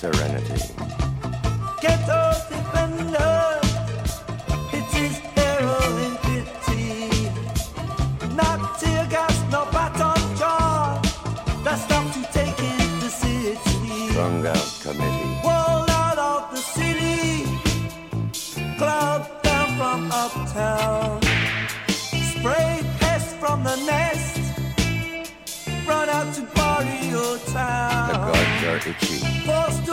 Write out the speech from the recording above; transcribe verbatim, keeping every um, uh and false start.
serenity. Ghetto defender, it is heroin pity. Not tear gas, no baton jaw. That stops you taking the city. Strung out committee. Walled out of the city. Club down from uptown. Spray pest from the nest. Run out to party your town. The gods are itchy. Forced to